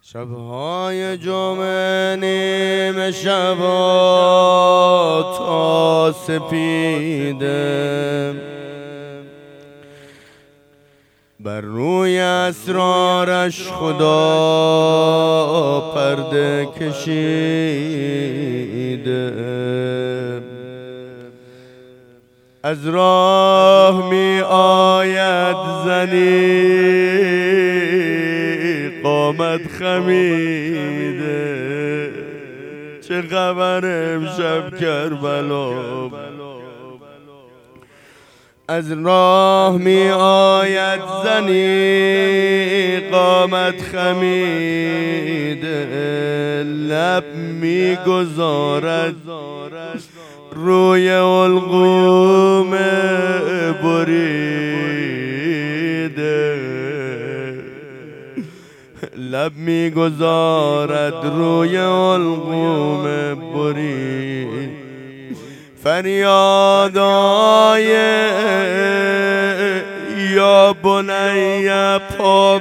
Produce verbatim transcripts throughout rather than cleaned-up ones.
شبهای جمعه نیمه شبا تا سپیده بر روی اسرارش خدا پرده کشیده. از راه می آید زنی قامت خمیده، چه خبر امشب کربلا. از راه می آید زنی قامت خمیده، لب می گذارد روی علقوم بریده، لب می گذارد روی علقوم بریده. فریادای یا بنی پا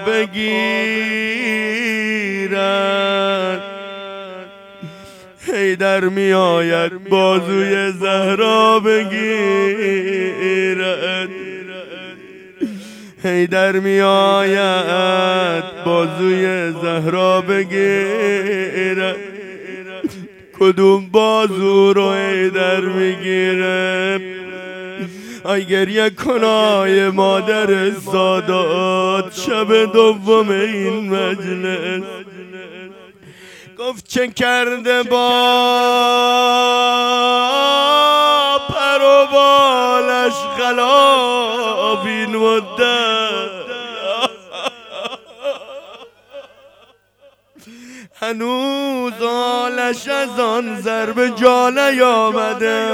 بگیرد، حیدر می آید بازوی زهرا بگیرد، حیدر می آید بازوی زهرا بگیرد. کدوم بازو رو حیدر میگیره؟ آی گریه کنای مادر سادات شب دوم این مجلس. گفت چه کرده با پر و بالش خلاف این مدت، هنوز آلش از آن ضرب جا نیامده.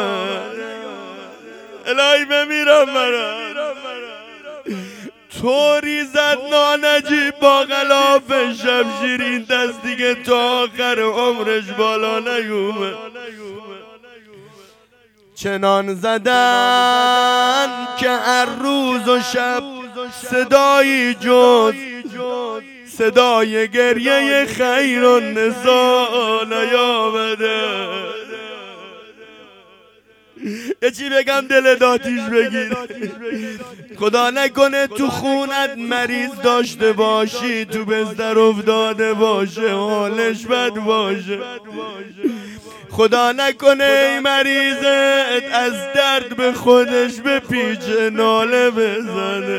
الهی بمیرم منم. طوری زد نانجیب با غلاف شمشیرین دست دیگه تا آخر عمرش بالا نیومد. چنان زدن که هر روز و شب صدایی جز صدای گریه خیرالنساء نیامده. یه چی بگم دل داتیش بگیر. خدا نکنه تو خونت مریض داشته باشی، تو بستر افتاده باشه، حالش بد باشه. خدا نکنه ای مریضت از درد به خودش بپیچه، ناله بزنه.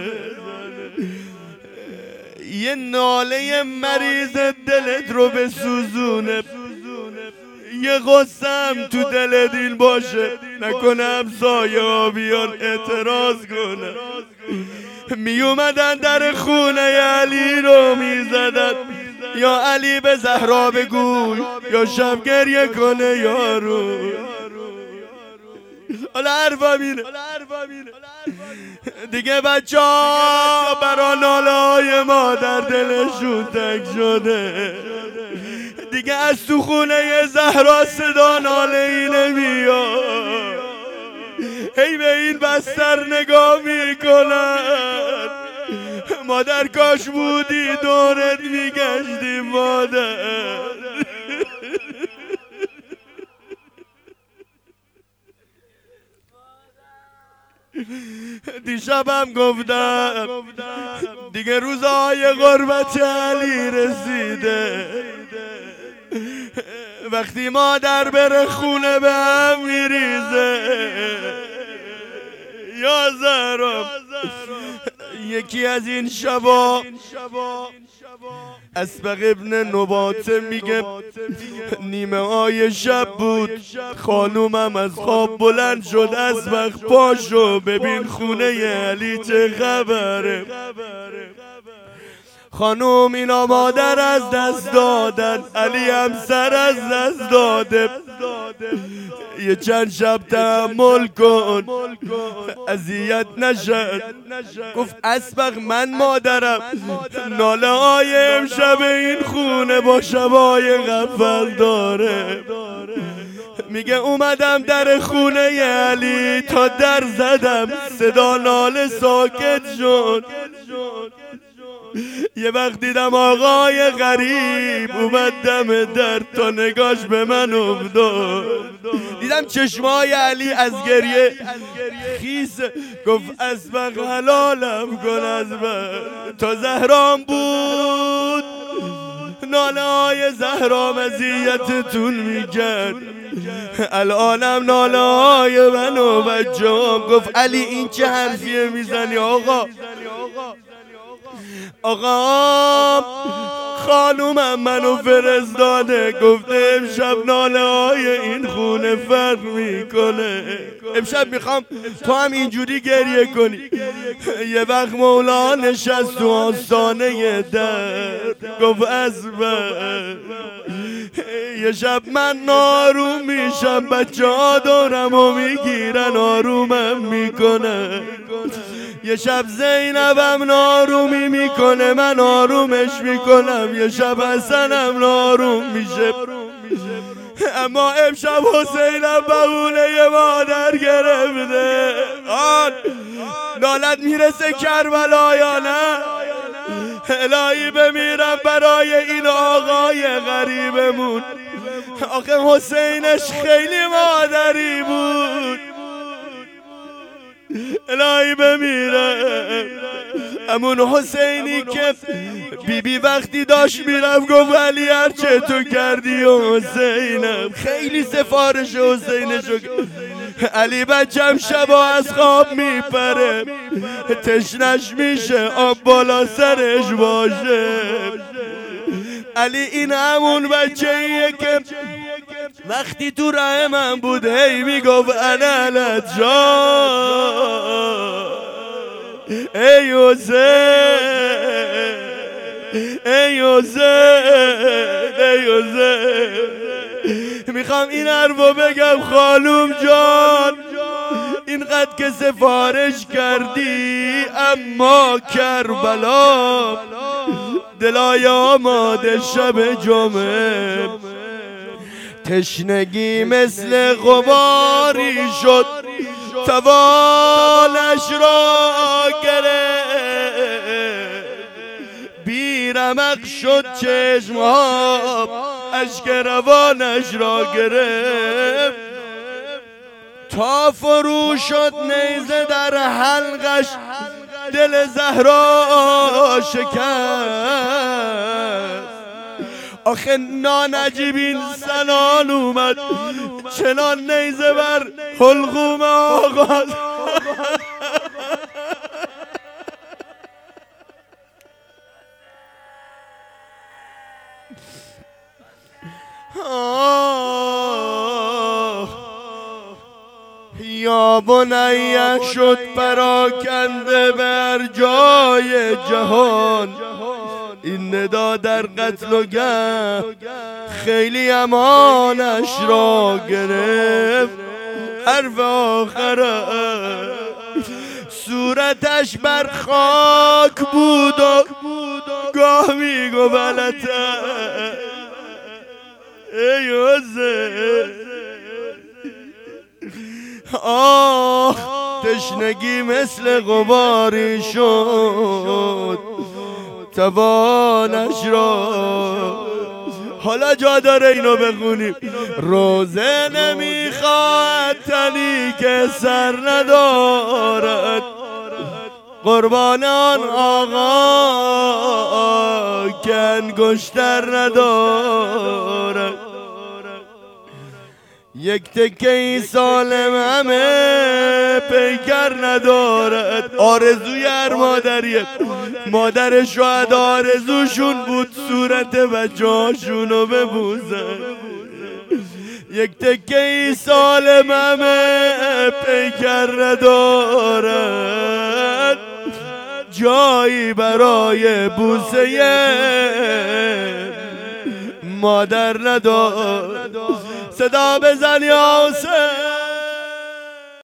یه ناله مریض دلت رو بسوزونه، یه غصم تو دل دیل باشه، نکنه همسایه ها بیان اعتراض کنه. می اومدن در خونه علی رو می زدن، یا علی به زهرا بگوی یا شب گریه کنه یارو. حالا حرفا میره دیگه، بچه ها برا ناله های مادر دلشون تک شده دیگه. از تو خونه زهرا صدا ناله ای نمیاد، هی به این بستر نگاه میکنن. مادر کاش بودی دورت میگشتی مادر. دیشبم گفتم دیگه روزهای غربت علی رسیده. وقتی مادر بره خونه به هم میریزه. یا زهرا یکی از این شبا اسبق ابن نباته میگه نیمه های شب بود، خانومم از خواب بلند شد، اسبق پاشو ببین خونه علی چه خبره. خانوم اینا مادر از دست دادن، علی هم سر از دست داده. یه چند شب تحمل کن اذیت نشد. گفت اسبق من مادرم، ناله های امشب این خونه با شبای غفل داره. میگه اومدم در خونه علی، تا در زدم صدا ناله ساکت شد. یه وقت دیدم آقای غریب اومد دم در تا نگاش به من افتاد، دیدم چشمای علی از گریه خیس، گفت اسبق حلالم کن از من. تا زهرام بود ناله های زهرام اذیتتون میکرد، الانم ناله های من و بچه‌ام. گفت علی این چه حرفیه میزنی آقا؟ آقا خانومم منو فرستاده، گفته امشب ناله های این خونه فرق میکنه، امشب میخوام تو هم اینجوری گریه کنی. یه وقت مولا نشست تو آستانه در، گفت ازبر یه شب من ناروم میشم، بچه ها دورم و میگیرن آرومم میکنه. یه شب زینبم نارومی میکنه، من آرومش میکنم. یه شب حسنم ناروم میشه، اما امشب حسینم بهونه مادر گرفته. آن نالت میرسه کربلا یا نه؟ الهی بمیرم برای این آقای غریبمون. آخه حسینش خیلی مادری بود، الهی بمیرم. امون حسینی که بی بی وقتی داشت میرم گفت علی هرچه تو کردی و حسینم، خیلی سفارش حسینشو. علی بچم شبا از خواب میپره، تشنش میشه آب بالا سرش باشه. علی این همون بچه ایه که وقتی تو راه من بود هی میگفت انا لجان، ای حسین ای حسین ای حسین. میخوام این حرفو بگم خانوم جان، اینقدر که سفارش کردی، اما کربلا دلای آماده شب جمعه، تشنگی مثل غباری شد توالش را گرفت، بیرمق شد چشمها اشک روانش را گرفت، تا فرو شد نیزه در حلقش دل زهرا شکست. آخه نانجیب این سنان اومد چنان نیزه بر حلقوم آقا. یا بنیه شد پراکنده بر جای جهان، این ندا در قتل و گه خیلی امانش را گرفت. حرف آخره صورتش بر خاک بود و گاه میگو بلته ای حسین. آه تشنگی مثل غباری شد توانش را. حالا جا داره اینو بخونیم. روزه نمیخواد تنی که سر ندارد، قربان آن آقا که انگشتر ندارد. یک تکه سالم همه پیکر ندارد. آرزوی هر مادریه، مادر شاید آرزوشون بود صورت بچه‌هاشونو ببوسن. یک تکه سالم همه پیکر ندارد، جایی برای بوسه مادر ندارد. صدا بزن یا حسین.